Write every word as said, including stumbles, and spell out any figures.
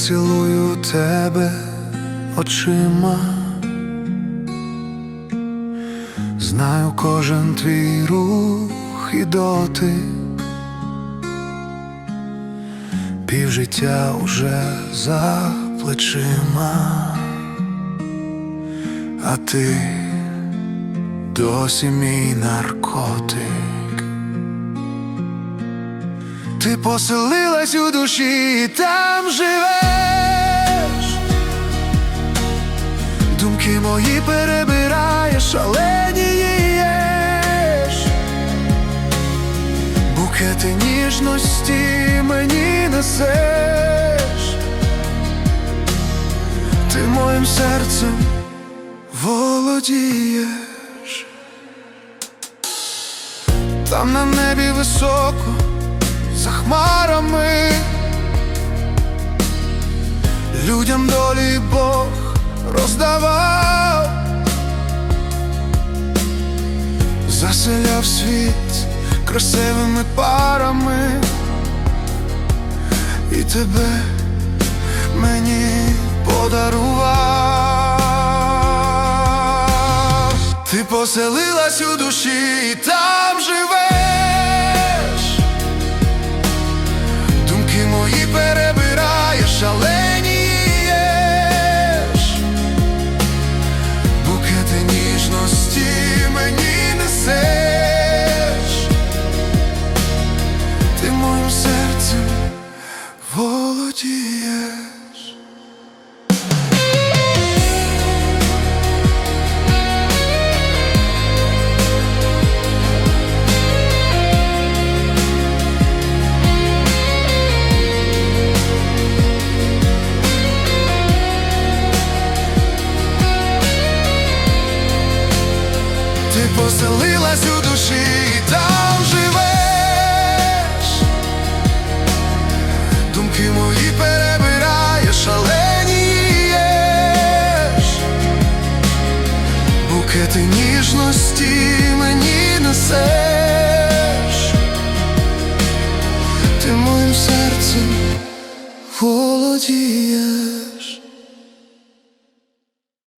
цілую тебе очима, знаю кожен твій рух і дотик, півжиття уже за плечима, а ти досі мій наркотик. Ти поселилась у душі і там живеш, думки мої перебираєш, шаленієш, букети ніжності мені несеш, ти моїм серцем володієш. Там на небі високо, за хмарами, людям долі Бог роздавав, заселяв світ красивими парами, і тебе мені подарував. Ти поселилась у душі і там живеш, думки мої перебираєш, шаленієш, букети ніжності мені несеш, ти моїм серцем володієш. Ти поселилась у душі і там живеш, думки мої перебираєш, шаленієш, букети ніжності мені несеш, ти моїм серцем володієш.